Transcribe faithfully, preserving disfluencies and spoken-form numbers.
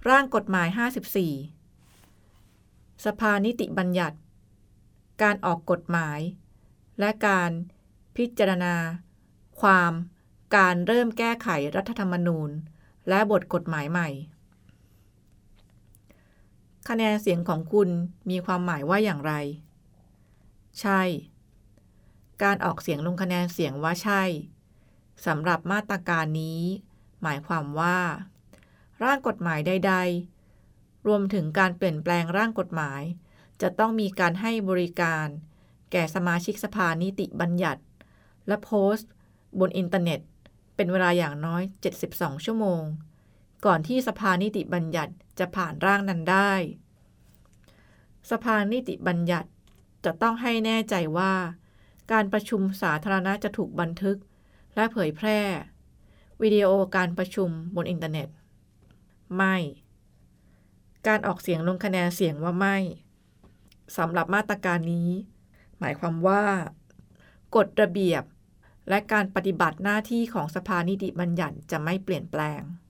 ร่างกฎหมายห้าสิบสี่สภานิติบัญญัติการออกกฎหมายและการพิจารณาความการเริ่มแก้ไขรัฐธรรมนูญและบทกฎหมายใหม่คะแนนเสียงของคุณมีความหมายว่าอย่างไรใช่การออกเสียงลงคะแนนเสียงว่าใช่สำหรับมาตราการนี้หมายความว่าร่างกฎหมายใดๆรวมถึงการเปลี่ยนแปลงร่างกฎหมายจะต้องมีการให้บริการแก่สมาชิกสภานิติบัญญัติและโพสต์บนอินเทอร์เน็ตเป็นเวลาอย่างน้อยเจ็ดสิบสองชั่วโมงก่อนที่สภานิติบัญญัติจะผ่านร่างนั้นได้สภานิติบัญญัติจะต้องให้แน่ใจว่าการประชุมสาธารณะจะถูกบันทึกและเผยแพร่วิดีโอการประชุมบนอินเทอร์เน็ตไม่การออกเสียงลงคะแนนเสียงว่าไม่สำหรับมาตราการนี้หมายความว่ากฎระเบียบและการปฏิบัติหน้าที่ของสภานิติบัญญัติจะไม่เปลี่ยนแปลง